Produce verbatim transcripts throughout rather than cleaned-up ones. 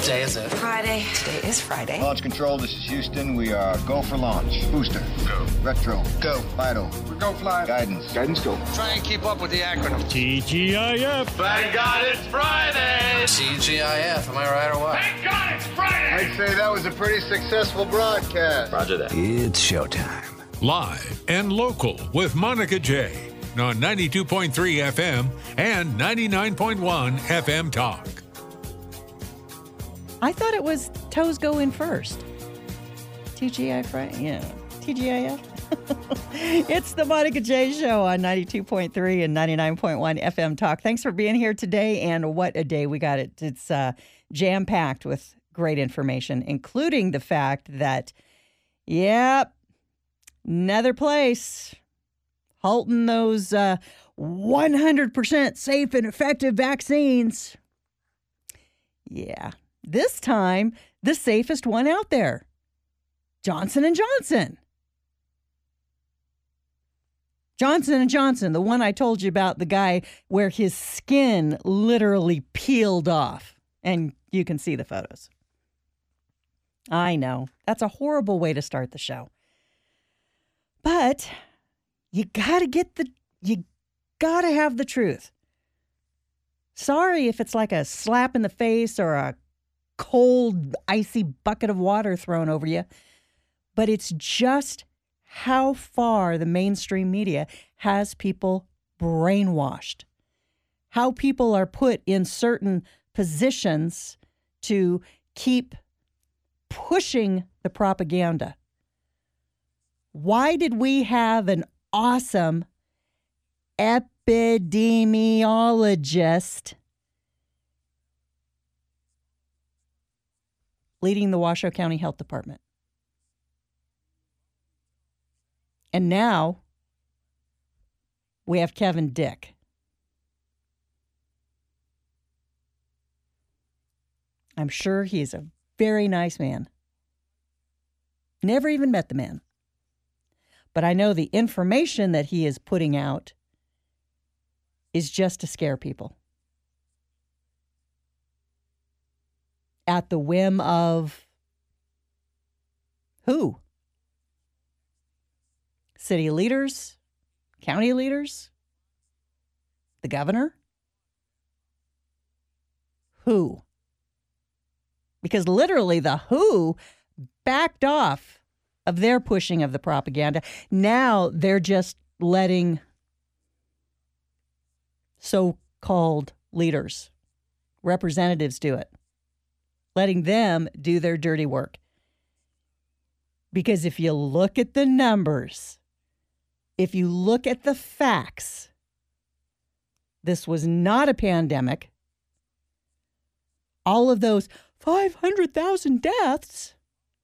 What day is it? Friday. Today is Friday. Launch control, this is Houston. We are go for launch. Booster. Go. Retro. Go. Vital. We go fly. Guidance. Guidance go. Try and keep up with the acronym. T G I F. Thank God it's Friday. T G I F, am I right or what? Thank God it's Friday. I'd say that was a pretty successful broadcast. Roger that. It's showtime. Live and local with Monica J. on ninety-two point three F M and ninety-nine point one F M Talk. I thought it was toes go in first. T G I F, right? Yeah. T G I F. It's the Monica J Show on ninety-two point three and ninety-nine point one F M Talk. Thanks for being here today, and what a day we got. It. It's uh, jam-packed with great information, including the fact that, yep, another place halting those uh, one hundred percent safe and effective vaccines. Yeah. This time, the safest one out there, Johnson and Johnson. Johnson and Johnson, the one I told you about, the guy where his skin literally peeled off. And you can see the photos. I know. That's a horrible way to start the show. But you got to get the, you got to have the truth. Sorry if it's like a slap in the face or a cold, icy bucket of water thrown over you, but it's just how far the mainstream media has people brainwashed, how people are put in certain positions to keep pushing the propaganda. Why did we have an awesome epidemiologist leading the Washoe County Health Department? And now we have Kevin Dick. I'm sure he's a very nice man. Never even met the man. But I know the information that he is putting out is just to scare people. At the whim of who? City leaders? County leaders? The governor? Who? Because literally the who backed off of their pushing of the propaganda. Now they're just letting so-called leaders, representatives do it. Letting them do their dirty work. Because if you look at the numbers, if you look at the facts, this was not a pandemic. All of those five hundred thousand deaths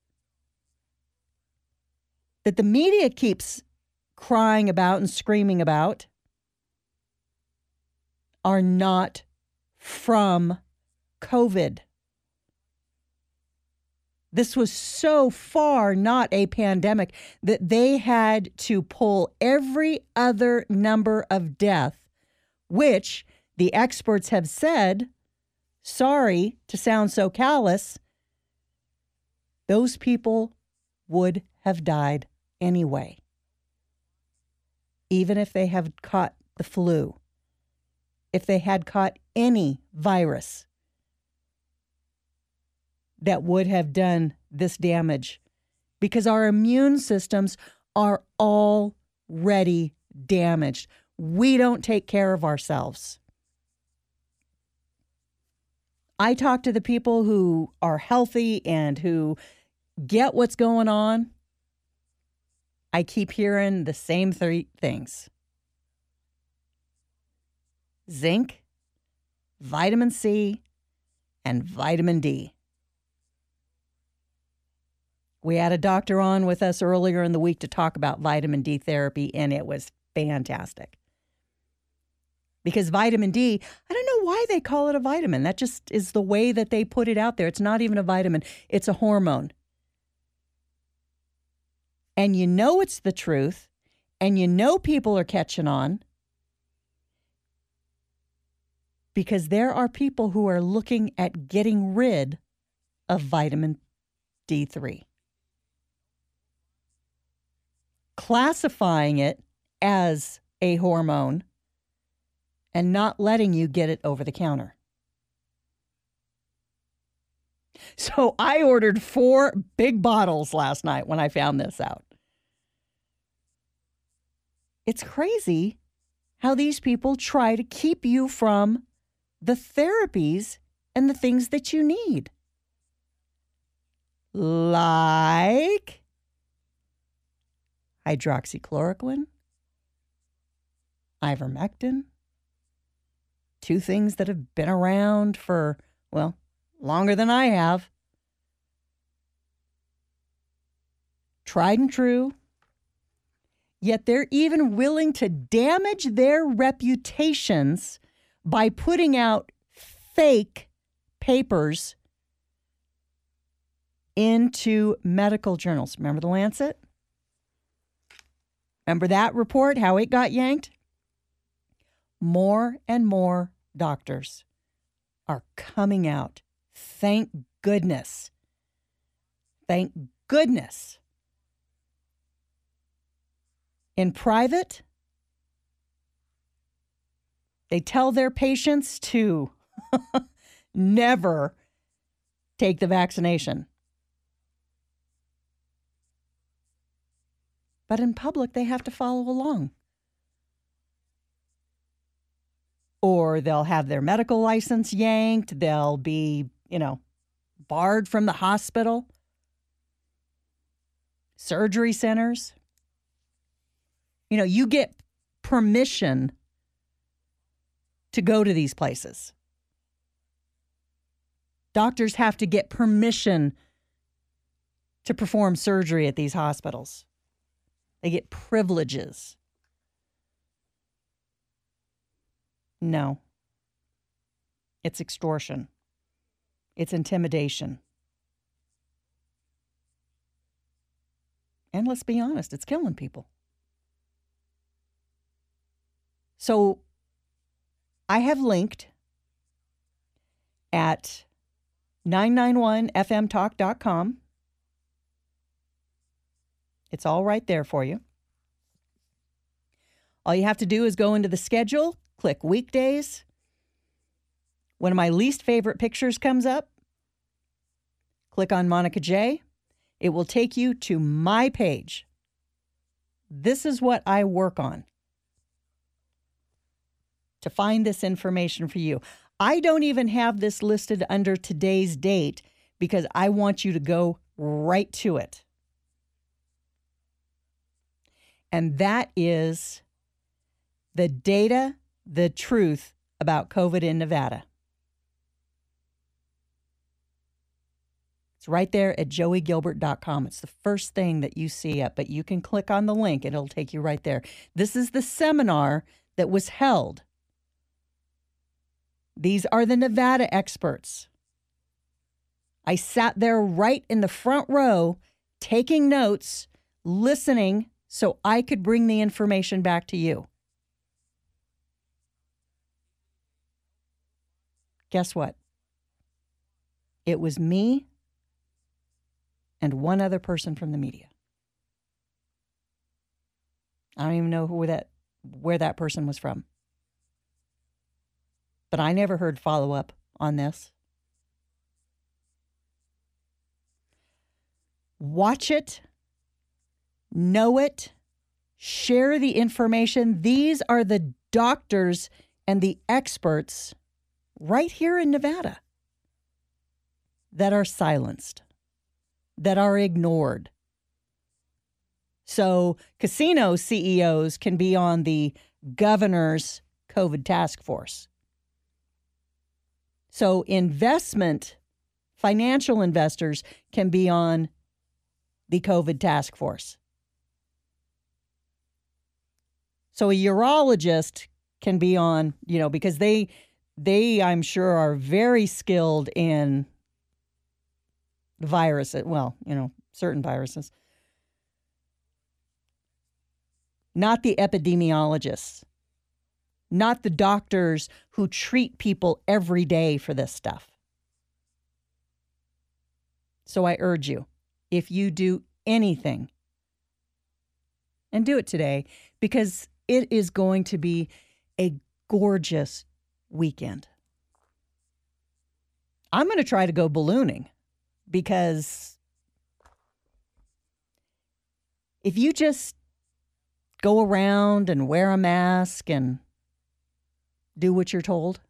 that the media keeps crying about and screaming about are not from COVID. This was so far not a pandemic that they had to pull every other number of death, which the experts have said, sorry to sound so callous, those people would have died anyway, even if they have caught the flu, if they had caught any virus that would have done this damage, because our immune systems are already damaged. We don't take care of ourselves. I talk to the people who are healthy and who get what's going on. I keep hearing the same three things: zinc, vitamin C, and vitamin D. We had a doctor on with us earlier in the week to talk about vitamin D therapy, and it was fantastic. Because vitamin D, I don't know why they call it a vitamin. That just is the way that they put it out there. It's not even a vitamin. It's a hormone. And you know it's the truth, and you know people are catching on, because there are people who are looking at getting rid of vitamin D three, classifying it as a hormone and not letting you get it over the counter. So I ordered four big bottles last night when I found this out. It's crazy how these people try to keep you from the therapies and the things that you need. Like hydroxychloroquine, ivermectin, two things that have been around for, well, longer than I have. Tried and true. Yet they're even willing to damage their reputations by putting out fake papers into medical journals. Remember the Lancet? Remember that report, how it got yanked? More and more doctors are coming out. Thank goodness. Thank goodness. In private, they tell their patients to never take the vaccination. But in public, they have to follow along. Or they'll have their medical license yanked. They'll be, you know, barred from the hospital, surgery centers. You know, you get permission to go to these places. Doctors have to get permission to perform surgery at these hospitals. They get privileges. No. It's extortion. It's intimidation. And let's be honest, it's killing people. So I have linked at nine nine one f m talk dot com. It's all right there for you. All you have to do is go into the schedule, click weekdays. One of my least favorite pictures comes up. Click on Monica J. It will take you to my page. This is what I work on to find this information for you. I don't even have this listed under today's date because I want you to go right to it. And that is the data, the truth about COVID in Nevada. It's right there at joey gilbert dot com. It's the first thing that you see up, but you can click on the link and it'll take you right there. This is the seminar that was held. These are the Nevada experts. I sat there right in the front row, taking notes, listening, so I could bring the information back to you. Guess what? It was me and one other person from the media. I don't even know who that, where that person was from. But I never heard follow-up on this. Watch it, know it, share the information. These are the doctors and the experts right here in Nevada that are silenced, that are ignored. So casino C E Os can be on the governor's COVID task force. So investment, financial investors can be on the COVID task force. So a urologist can be on, you know, because they, they, I'm sure, are very skilled in viruses. Well, you know, certain viruses. Not the epidemiologists. Not the doctors who treat people every day for this stuff. So I urge you, if you do anything, and do it today, because it is going to be a gorgeous weekend. I'm going to try to go ballooning, because if you just go around and wear a mask and do what you're told,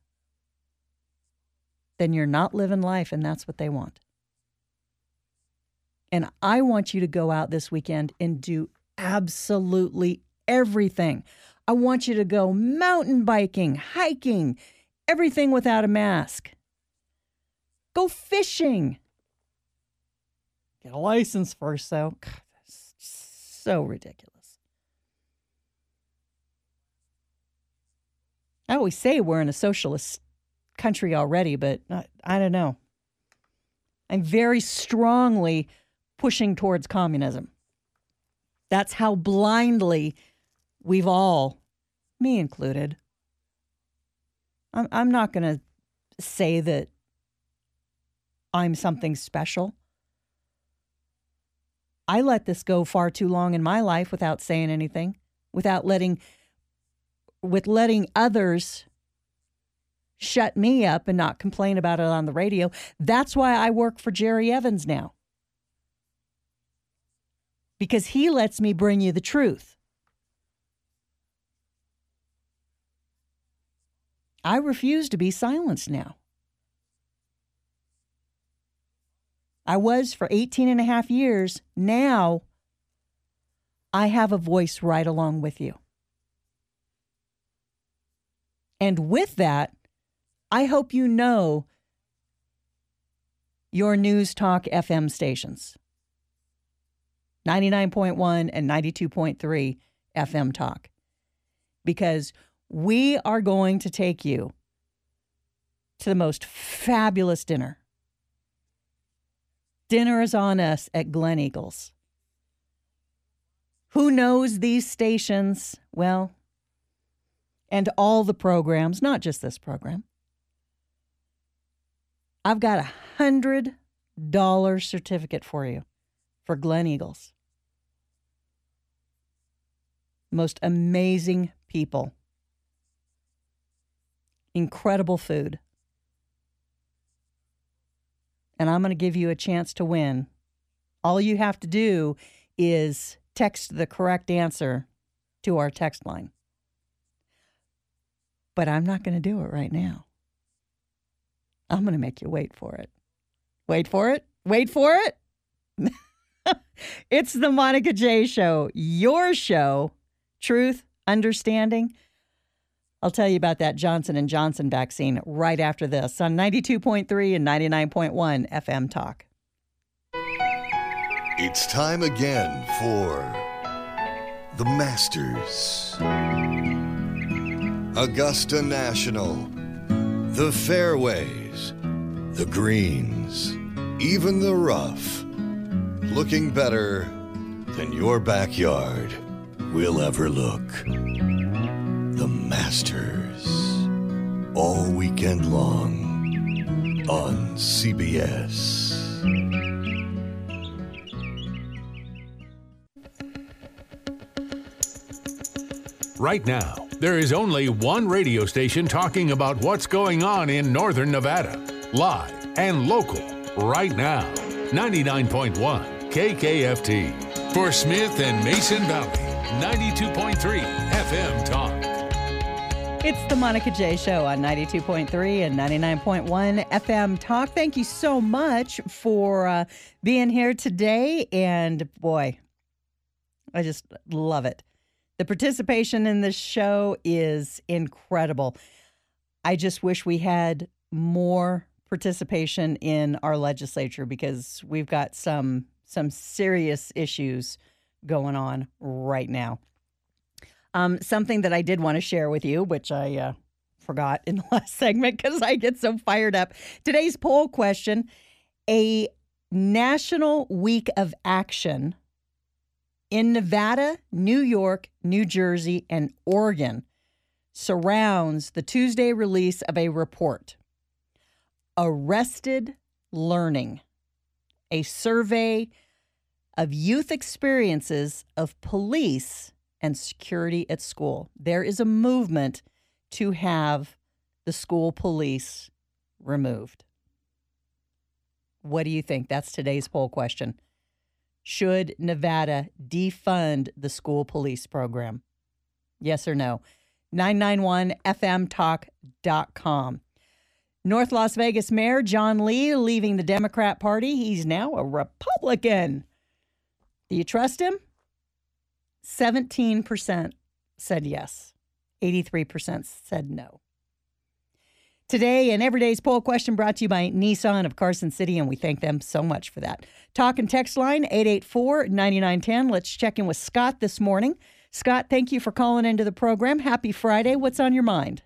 then you're not living life, and that's what they want. And I want you to go out this weekend and do absolutely everything. I want you to go mountain biking, hiking, everything without a mask. Go fishing. Get a license first, though. God, that's so ridiculous. I always say we're in a socialist country already, but I, I don't know. I'm very strongly pushing towards communism. That's how blindly we've all, me included. I'm, I'm not going to say that I'm something special. I let this go far too long in my life without saying anything, without letting, with letting others shut me up and not complain about it on the radio. That's why I work for Jerry Evans now. Because he lets me bring you the truth. I refuse to be silenced now. I was for eighteen and a half years. Now, I have a voice right along with you. And with that, I hope you know your News Talk F M stations. ninety-nine point one and ninety-two point three F M Talk. Because we are going to take you to the most fabulous dinner. Dinner is on us at Glen Eagles. Who knows these stations? Well, and all the programs, not just this program. I've got a one hundred dollars certificate for you for Glen Eagles. Most amazing people. Incredible food. And I'm going to give you a chance to win. All you have to do is text the correct answer to our text line. But I'm not going to do it right now. I'm going to make you wait for it. Wait for it. Wait for it. It's the Monica J Show, your show, truth, understanding. I'll tell you about that Johnson and Johnson vaccine right after this on ninety-two point three and ninety-nine point one F M Talk. It's time again for The Masters. Augusta National. The fairways. The greens. Even the rough. Looking better than your backyard will ever look. The Masters. All weekend long on C B S. Right now, there is only one radio station talking about what's going on in Northern Nevada. Live and local. Right now. ninety-nine point one K K F T. For Smith and Mason Valley. ninety-two point three F M Talk. It's the Monica J Show on ninety-two point three and ninety-nine point one F M Talk. Thank you so much for uh, being here today. And boy, I just love it. The participation in this show is incredible. I just wish we had more participation in our legislature because we've got some some serious issues going on right now. Um, something that I did want to share with you, which I uh, forgot in the last segment because I get so fired up. Today's poll question, a national week of action in Nevada, New York, New Jersey, and Oregon surrounds the Tuesday release of a report, Arrested Learning. a survey of youth experiences of police and security at school. There is a movement to have the school police removed. What do you think? That's today's poll question. Should Nevada defund the school police program? Yes or no? nine nine one F M talk dot com. North Las Vegas Mayor John Lee leaving the Democrat Party. He's now a Republican. Do you trust him? seventeen percent said yes. eighty-three percent said no. Today, an Everyday's poll question brought to you by Nissan of Carson City, and we thank them so much for that. Talk and text line eight eight four, nine nine one zero. Let's check in with Scott this morning. Scott, thank you for calling into the program. Happy Friday. What's on your mind?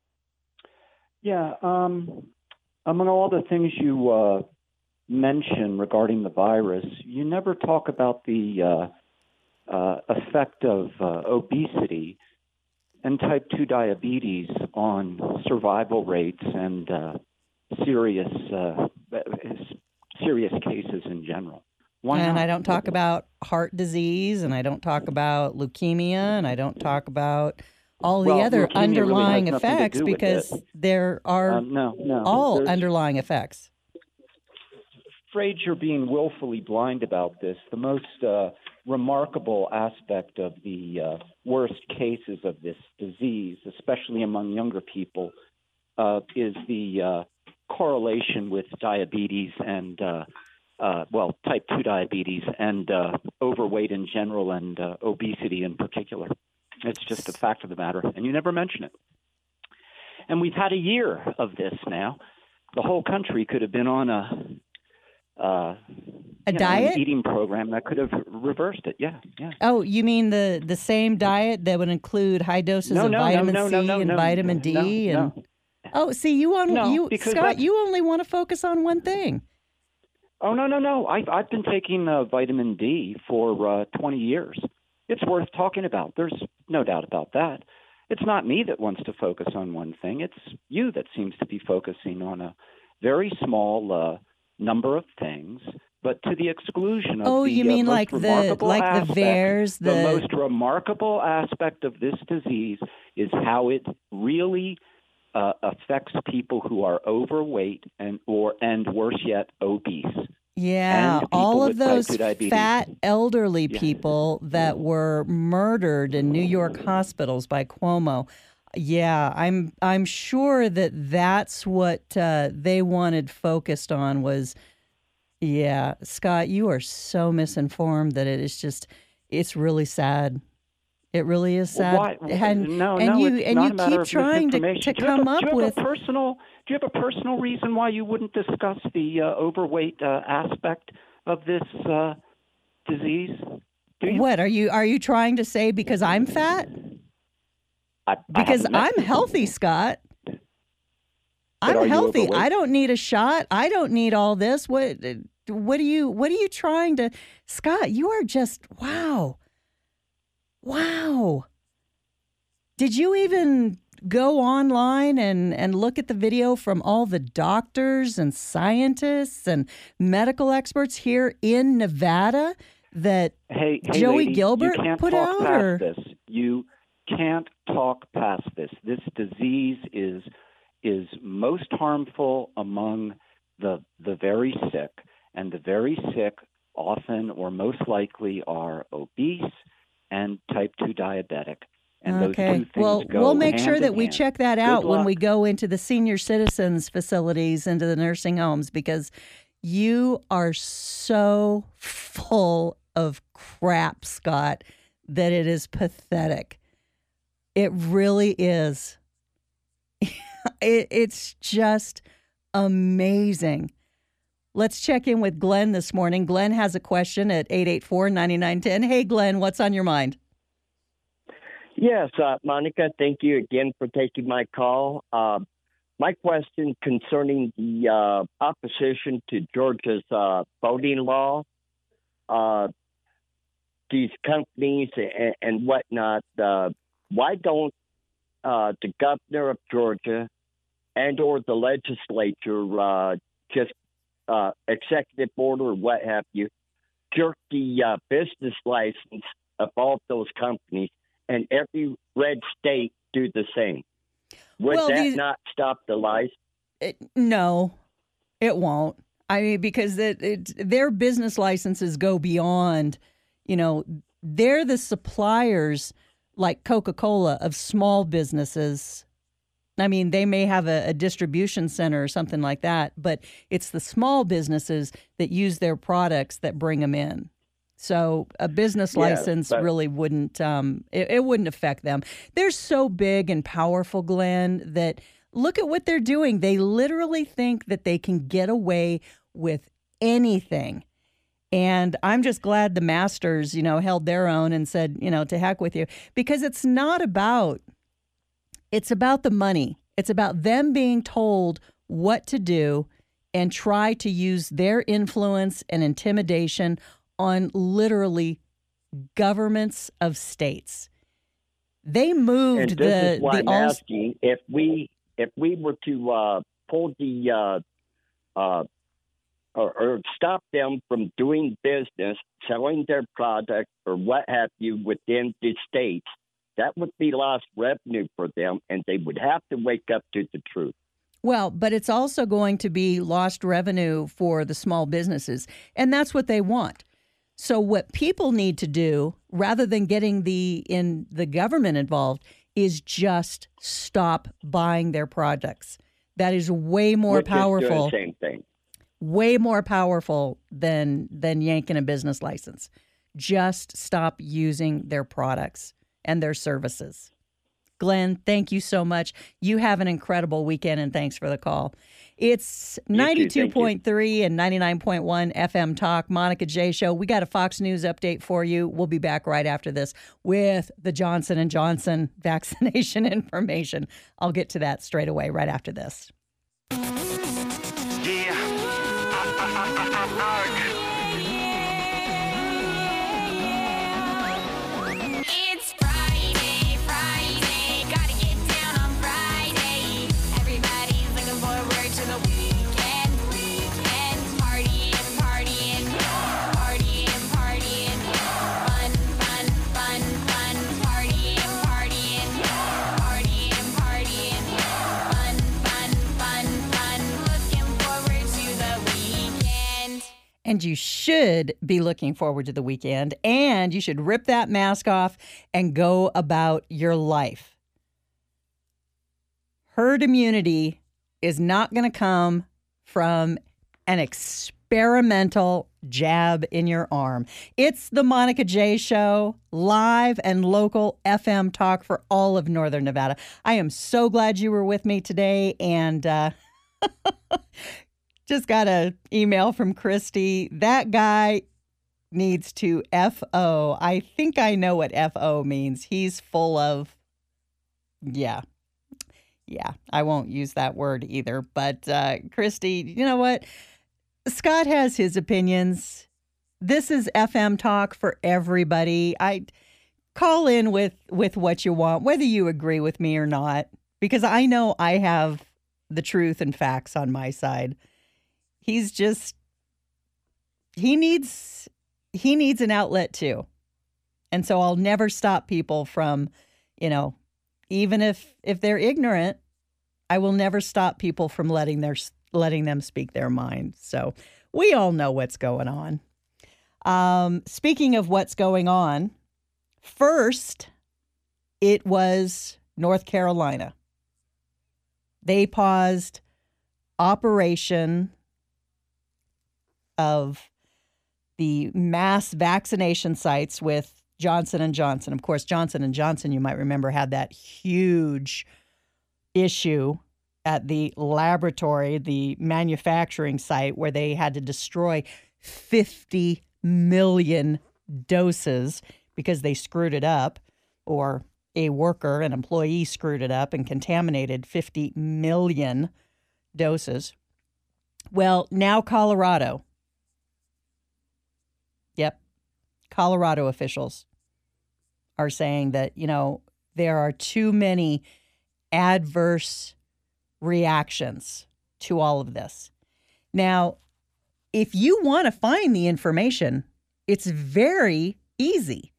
Yeah, um, among all the things you uh, mention regarding the virus, you never talk about the uh, uh, effect of uh, obesity and type two diabetes on survival rates and uh, serious uh, serious cases in general. Why and not? I don't talk about heart disease, and I don't talk about leukemia, and I don't talk about all the well, other leukemia underlying really has nothing to effects do with because it. there are Um, no, no. all There's- underlying effects. afraid you're being willfully blind about this. The most uh, remarkable aspect of the uh, worst cases of this disease, especially among younger people, uh, is the uh, correlation with diabetes and, uh, uh, well, type two diabetes and uh, overweight in general and uh, obesity in particular. It's just a fact of the matter, and you never mention it. And we've had a year of this now. The whole country could have been on a uh, a you know, diet an eating program that could have reversed it. Yeah, yeah. Oh, you mean the, the same diet that would include high doses No, of no, no, vitamin no, C no, no, and no, vitamin D no, and no. oh, see, you on No, you because Scott, that's- you only want to focus on one thing. Oh no, no, no! I've I've been taking uh, vitamin D for uh, twenty years. It's worth talking about. There's no doubt about that. It's not me that wants to focus on one thing. It's you that seems to be focusing on a very small uh, number of things, but to the exclusion of Oh, the you mean uh, most like the remarkable like the aspect. V A E R S, The the most remarkable aspect of this disease is how it really uh, affects people who are overweight and or and worse yet, obese. Yeah, and people all of with type those two diabetes. fat elderly Yeah. people that were murdered in New York hospitals by Cuomo. Yeah, I'm I'm sure that that's what uh, they wanted focused on was. Yeah, Scott, you are so misinformed that it is just it's really sad. It really is sad. Well, why? And, no, and no, you it's and not you a matter keep of trying to, misinformation. to Do you have come a- up do you have with a personal. Do you have a personal reason why you wouldn't discuss the uh, overweight uh, aspect of this uh, disease? Do you? what are you are you trying to say because I'm fat? I, I Because haven't met I'm you. healthy, Scott. But are I'm you healthy. overweight? I don't need a shot. I don't need all this. What what are you what are you trying to Scott, you are just wow. Wow. Did you even go online and, and look at the video from all the doctors and scientists and medical experts here in Nevada that Hey, hey, Joey lady, Gilbert you can't put talk out? past Or this. You can't talk past this. This disease is is most harmful among the the very sick, and the very sick often or most likely are obese and type two diabetic. And those okay. two things Well, go we'll make hand sure in that we hand. check that Good out when luck. we go into the senior citizens facilities, into the nursing homes, because you are so full of crap, Scott, that it is pathetic. It really is. it, it's just amazing. Let's check in with Glenn this morning. Glenn has a question at eight eight four, nine nine one zero. Hey, Glenn, what's on your mind? Yes, uh, Monica, thank you again for taking my call. Uh, my question concerning the uh, opposition to Georgia's uh, voting law, uh, these companies and, and whatnot, uh, why don't uh, the governor of Georgia and or the legislature uh, just uh, executive order or what have you, jerk the uh, business license of all those companies, and every red state do the same. Would well, that these, not stop the lies? It, no, it won't. I mean, because it, it, their business licenses go beyond, you know, they're the suppliers like Coca-Cola of small businesses. I mean, they may have a, a distribution center or something like that, but it's the small businesses that use their products that bring them in. So a business Yeah, license but- really wouldn't, um, it, it wouldn't affect them. They're so big and powerful, Glenn, that look at what they're doing. They literally think that they can get away with anything. And I'm just glad the Masters, you know, held their own and said, you know, to heck with you, because it's not about, it's about the money. It's about them being told what to do and try to use their influence and intimidation on literally governments of states. They moved And this the is why the I'm all, asking if we if we were to uh, pull the uh, uh, or, or stop them from doing business, selling their product or what have you within the states, that would be lost revenue for them, and they would have to wake up to the truth. Well, but it's also going to be lost revenue for the small businesses, and that's what they want. So what people need to do, rather than getting the in the government involved, is just stop buying their products. That is way more Which powerful. Is doing the same thing. Way more powerful than than yanking a business license. Just stop using their products and their services. Glenn, thank you so much. You have an incredible weekend, and thanks for the call. It's ninety-two point three and ninety-nine point one F M Talk, Monica J Show. We got a Fox News update for you. We'll be back right after this with the Johnson and Johnson vaccination information. I'll get to that straight away right after this. Yeah. It's Friday, Friday, gotta get down on Friday. Everybody's looking forward to the weekend, weekend. Partying, partying, partying, partying. Fun, fun, fun, fun. Partying, partying, partying, partying. Fun, fun, fun, fun. Looking forward to the weekend. And you should be looking forward to the weekend, and you should rip that mask off and go about your life. Herd immunity is not going to come from an experimental jab in your arm. It's the Monica J Show, live and local F M talk for all of Northern Nevada. I am so glad you were with me today, and uh, just got an email from Christy. That guy needs to F O. I think I know what F O means. He's full of, yeah. Yeah, I won't use that word either. But uh, Christy, you know what? Scott has his opinions. This is F M talk for everybody. I call in with, with what you want, whether you agree with me or not, because I know I have the truth and facts on my side. He's just, he needs, he needs an outlet too. And so I'll never stop people from, you know, even if, if they're ignorant, I will never stop people from letting their, letting them speak their mind. So we all know what's going on. Um, speaking of what's going on, first, it was North Carolina. They paused operation of the mass vaccination sites with Johnson and Johnson. Of course, Johnson and Johnson, you might remember, had that huge issue at the laboratory, the manufacturing site, where they had to destroy fifty million doses because they screwed it up, or a worker, an employee screwed it up and contaminated fifty million doses. Well, now Colorado. Yep. Colorado officials are saying that, you know, there are too many adverse reactions to all of this. Now, if you want to find the information, it's very easy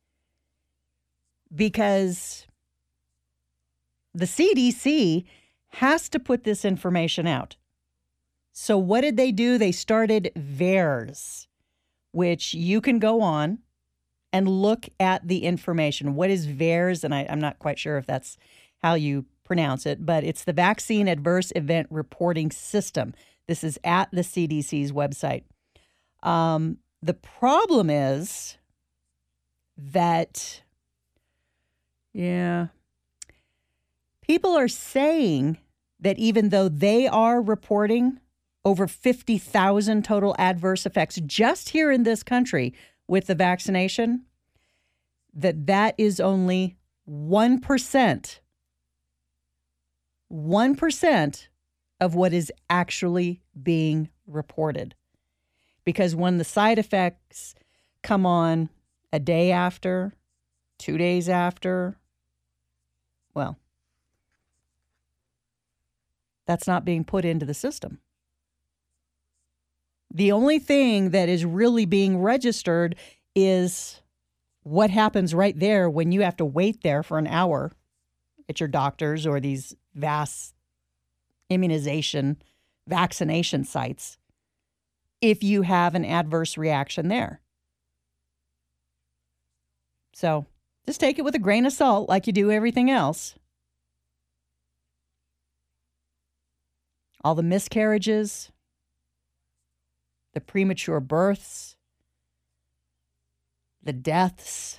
because the C D C has to put this information out. So what did they do? They started VAERS, which you can go on and look at the information. What is VAERS? And I, I'm not quite sure if that's how you pronounce it, but it's the Vaccine Adverse Event Reporting System. This is at the C D C's website. Um, the problem is that, yeah, people are saying that even though they are reporting over fifty thousand total adverse effects just here in this country with the vaccination, that that is only one percent, one percent of what is actually being reported. Because when the side effects come on a day after, two days after, well, that's not being put into the system. The only thing that is really being registered is what happens right there when you have to wait there for an hour at your doctor's or these vast immunization, vaccination sites, if you have an adverse reaction there. So just take it with a grain of salt like you do everything else. All the miscarriages, the premature births, the deaths.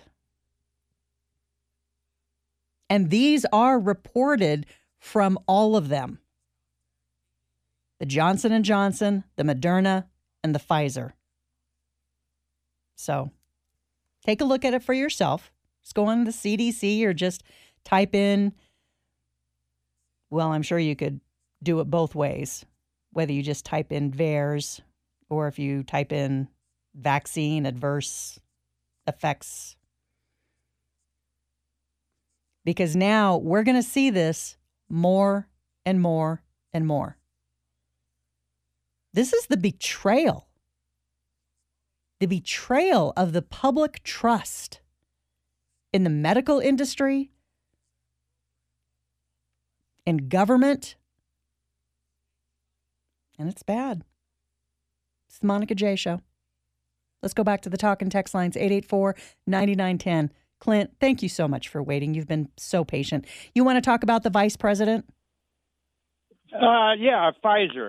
And these are reported from all of them. The Johnson and Johnson, the Moderna, and the Pfizer. So take a look at it for yourself. Just go on the C D C or just type in, well, I'm sure you could do it both ways, whether you just type in VAERS or if you type in vaccine adverse effects. Because now we're going to see this more and more and more. This is the betrayal. The betrayal of the public trust in the medical industry, in government, and it's bad. It's the Monica J. Show. Let's go back to the talk and text lines, eight eight four, nine nine one zero. Clint, thank you so much for waiting. You've been so patient. You want to talk about the vice president? Uh, yeah, Pfizer.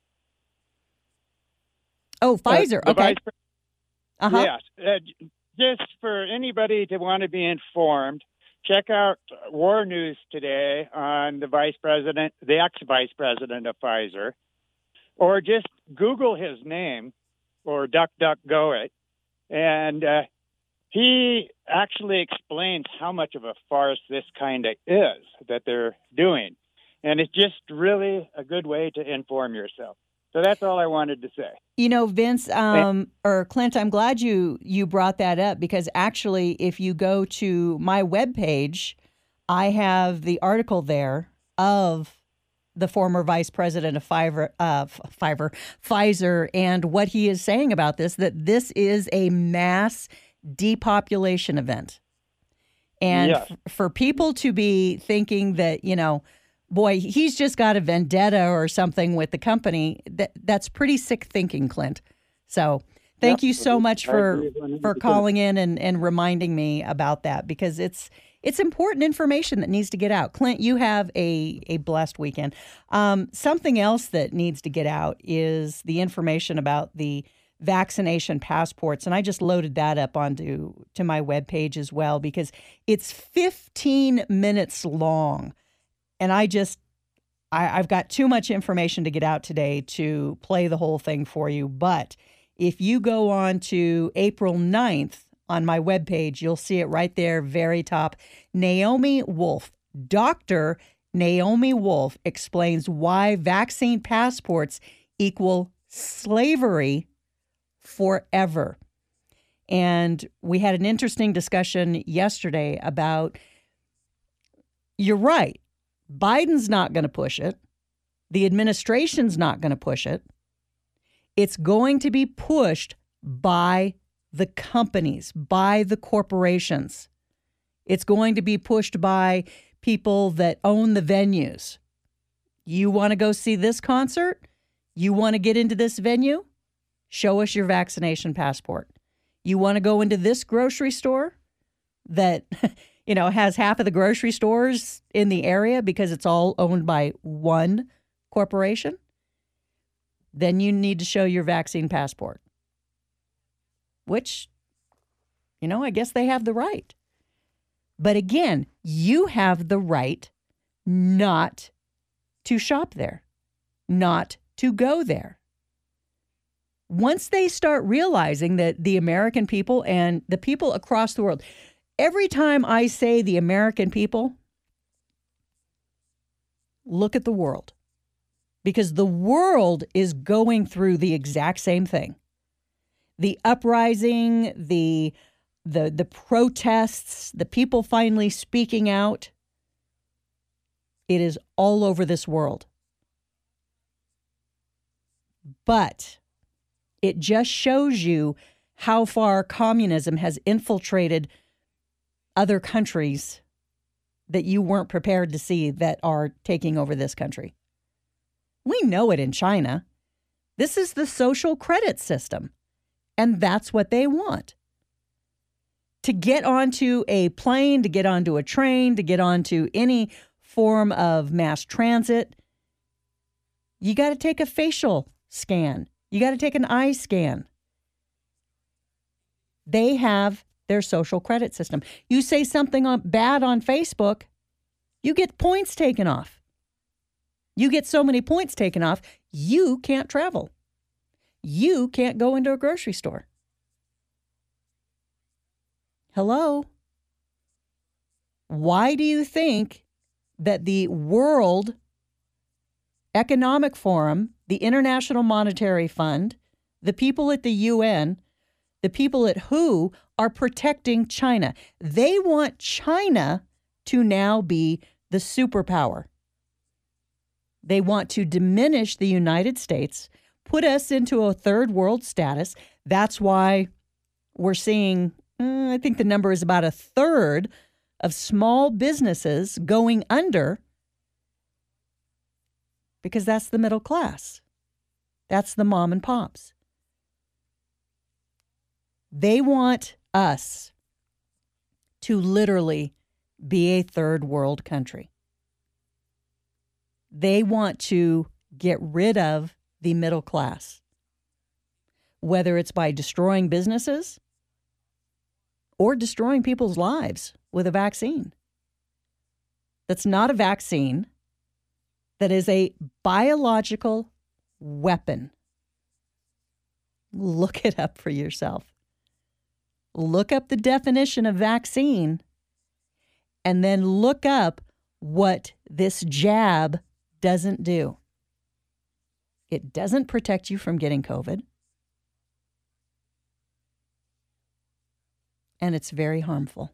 Oh, Pfizer. Uh, okay. Vice, uh-huh. Yes. Uh, just for anybody to want to be informed, check out War News today on the vice president, the ex-vice president of Pfizer, or just Google his name or DuckDuckGo it, and uh, he actually explains how much of a farce this kind of is that they're doing. And it's just really a good way to inform yourself. So that's all I wanted to say. You know, Vince, um, or Clint, I'm glad you you brought that up because actually, if you go to my webpage, I have the article there of the former vice president of Pfizer, uh, Pfizer, Pfizer, and what he is saying about this, that this is a mass depopulation event. And yes. f- for people to be thinking that, you know, boy, he's just got a vendetta or something with the company, that that's pretty sick thinking, Clint. So thank Yep. you so much for, for percent. calling in and, and reminding me about that because it's it's important information that needs to get out. Clint, you have a, a blessed weekend. Um, something else that needs to get out is the information about the vaccination passports. And I just loaded that up onto to my webpage as well because it's fifteen minutes long. And I just, I, I've got too much information to get out today to play the whole thing for you. But if you go on to April ninth on my webpage, you'll see it right there, very top. Naomi Wolf, Doctor Naomi Wolf explains why vaccine passports equal slavery forever. And we had an interesting discussion yesterday about, you're right, Biden's not going to push it. The administration's not going to push it. It's going to be pushed by the companies, by the corporations. It's going to be pushed by people that own the venues. You want to go see this concert? You want to get into this venue? Show us your vaccination passport. You want to go into this grocery store that, you know, has half of the grocery stores in the area because it's all owned by one corporation? Then you need to show your vaccine passport, which, you know, I guess they have the right. But again, you have the right not to shop there, not to go there. Once they start realizing that the American people and the people across the world, every time I say the American people, look at the world. Because the world is going through the exact same thing. The uprising, the the the protests, the people finally speaking out. It is all over this world. But it just shows you how far communism has infiltrated other countries that you weren't prepared to see that are taking over this country. We know it in China. This is the social credit system, and that's what they want. To get onto a plane, to get onto a train, to get onto any form of mass transit, you got to take a facial scan. You got to take an eye scan. They have their social credit system. You say something on, bad on Facebook, you get points taken off. You get so many points taken off, you can't travel. You can't go into a grocery store. Hello? Why do you think that the World Economic Forum, the International Monetary Fund, the people at the U N, the people at W H O are protecting China? They want China to now be the superpower. They want to diminish the United States, put us into a third world status. That's why we're seeing, uh, I think the number is about a third of small businesses going under, because that's the middle class. That's the mom and pops. They want us to literally be a third world country. They want to get rid of the middle class, whether it's by destroying businesses or destroying people's lives with a vaccine. That's not a vaccine. That is a biological weapon. Look it up for yourself. Look up the definition of vaccine and then look up what this jab doesn't do. It doesn't protect you from getting COVID. And it's very harmful.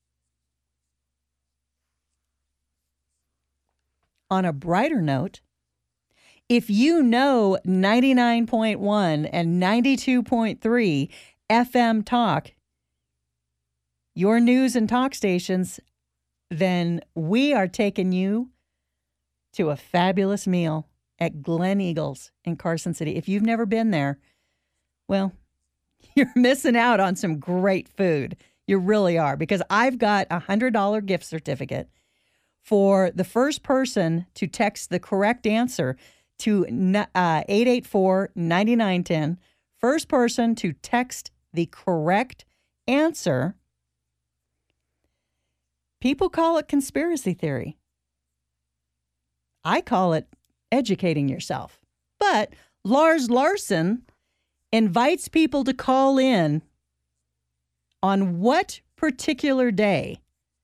On a brighter note, if you know ninety-nine point one and ninety-two point three F M Talk, your news and talk stations, then we are taking you to a fabulous meal at Glen Eagles in Carson City. If you've never been there, well, you're missing out on some great food. You really are, because I've got a one hundred dollars gift certificate for the first person to text the correct answer to uh, eight eight four, nine nine one zero. First person to text the correct answer. People call it conspiracy theory. I call it educating yourself. But Lars Larson invites people to call in on what particular day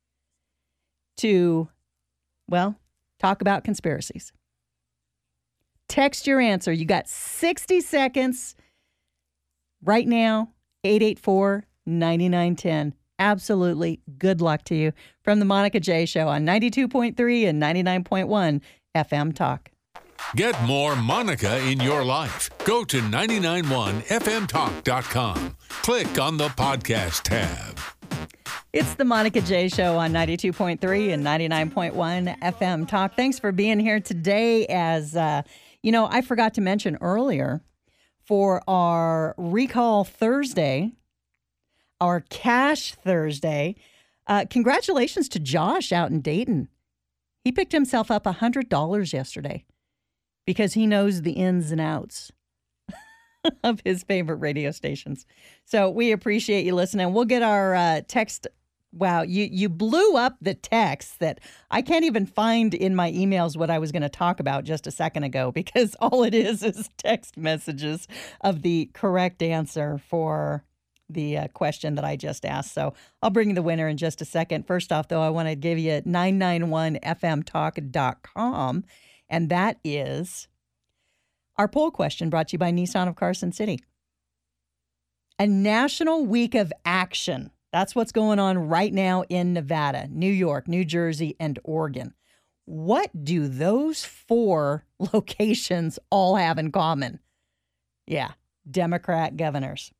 to, well, talk about conspiracies. Text your answer. You got sixty seconds right now, eight eight four, nine nine one zero. Absolutely. Good luck to you. From the Monica J. Show on ninety-two point three and ninety-nine point one F M Talk. Get more Monica in your life. Go to nine nine one f m talk dot com. Click on the podcast tab. It's the Monica J Show on ninety-two point three and ninety-nine point one F M Talk. Thanks for being here today. As uh, you know, I forgot to mention earlier for our Recall Thursday, our Cash Thursday, uh, congratulations to Josh out in Dayton. He picked himself up one hundred dollars yesterday because he knows the ins and outs of his favorite radio stations. So we appreciate you listening. We'll get our uh, text. Wow, you, you blew up the text that I can't even find in my emails what I was going to talk about just a second ago, because all it is is text messages of the correct answer for the uh, question that I just asked. So I'll bring the winner in just a second. First off, though, I want to give you nine nine one f m talk dot com, and that is our poll question brought to you by Nissan of Carson City. A national week of action. That's what's going on right now in Nevada, New York, New Jersey, and Oregon. What do those four locations all have in common? Yeah, Democrat governors.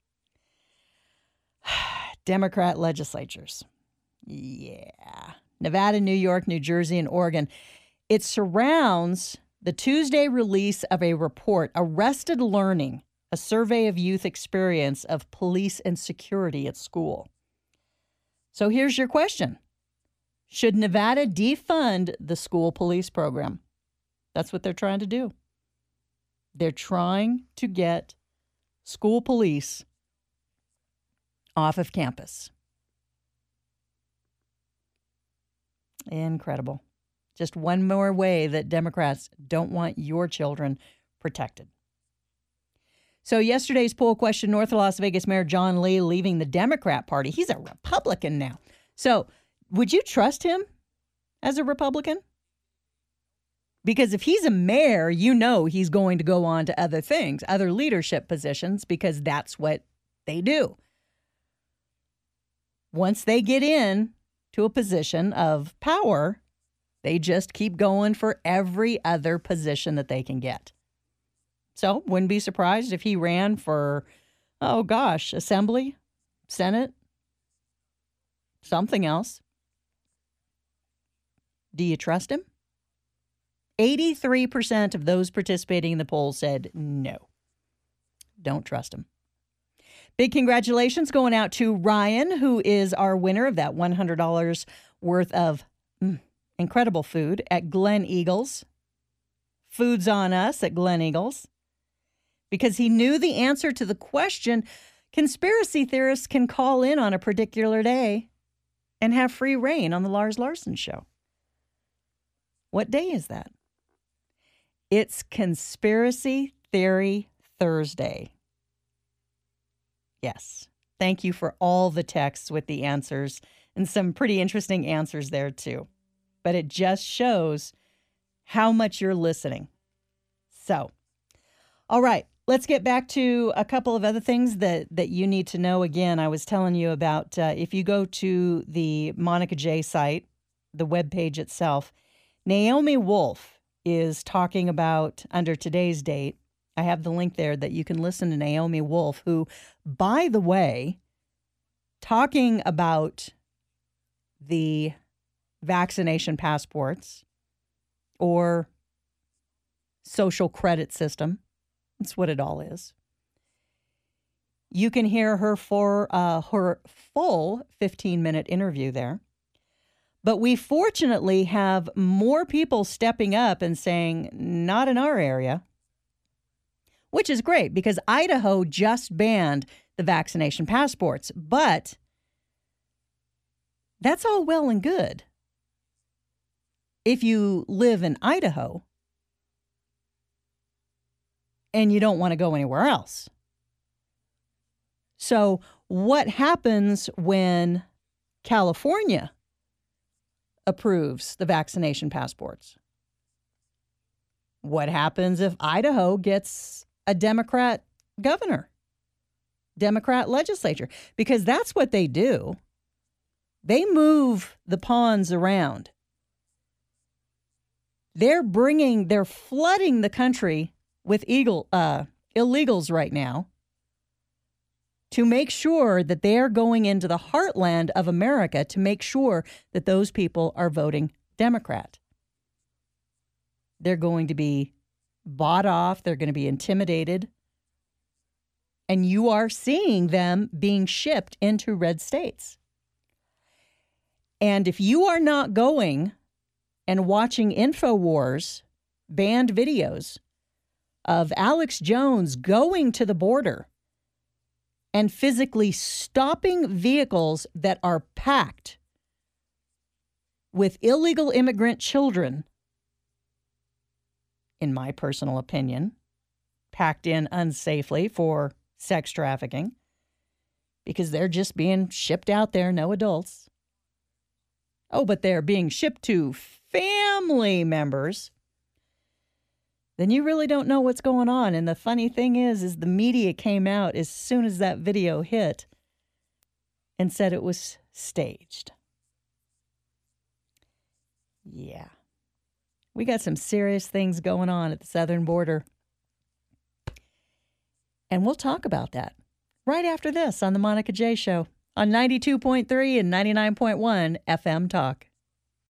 Democrat legislatures. Yeah. Nevada, New York, New Jersey, and Oregon. It surrounds the Tuesday release of a report, Arrested Learning, a survey of youth experience of police and security at school. So here's your question. Should Nevada defund the school police program? That's what they're trying to do. They're trying to get school police off of campus. Incredible. Just one more way that Democrats don't want your children protected. So yesterday's poll question, North Las Vegas Mayor John Lee leaving the Democrat Party. He's a Republican now. So would you trust him as a Republican? Because if he's a mayor, you know he's going to go on to other things, other leadership positions, because that's what they do. Once they get in to a position of power, they just keep going for every other position that they can get. So wouldn't be surprised if he ran for, oh gosh, Assembly, Senate, something else. Do you trust him? eighty-three percent of those participating in the poll said no. Don't trust him. Big congratulations going out to Ryan, who is our winner of that one hundred dollars worth of mm, incredible food at Glen Eagles. Food's on us at Glen Eagles. Because he knew the answer to the question, conspiracy theorists can call in on a particular day and have free reign on the Lars Larson Show. What day is that? It's Conspiracy Theory Thursday. Yes. Thank you for all the texts with the answers and some pretty interesting answers there too. But it just shows how much you're listening. So, all right, let's get back to a couple of other things that, that you need to know. Again, I was telling you about uh, if you go to the Monica J site, the webpage itself, Naomi Wolf is talking about, under today's date, I have the link there that you can listen to Naomi Wolf, who, by the way, talking about the vaccination passports or social credit system. That's what it all is. You can hear her for uh, her full fifteen-minute interview there. But we fortunately have more people stepping up and saying, not in our area, which is great because Idaho just banned the vaccination passports. But that's all well and good if you live in Idaho and you don't want to go anywhere else. So what happens when California approves the vaccination passports? What happens if Idaho gets a Democrat governor, Democrat legislature? Because that's what they do. They move the pawns around. They're bringing, they're flooding the country with eagle, uh, illegals right now to make sure that they're going into the heartland of America to make sure that those people are voting Democrat. They're going to be bought off. They're going to be intimidated. And you are seeing them being shipped into red states. And if you are not going and watching InfoWars banned videos of Alex Jones going to the border and physically stopping vehicles that are packed with illegal immigrant children, in my personal opinion, packed in unsafely for sex trafficking, because they're just being shipped out there, no adults. Oh, but they're being shipped to family members. Then you really don't know what's going on. And the funny thing is, is the media came out as soon as that video hit and said it was staged. Yeah. We got some serious things going on at the southern border. And we'll talk about that right after this on the Monica J Show on ninety-two point three and ninety-nine point one F M Talk.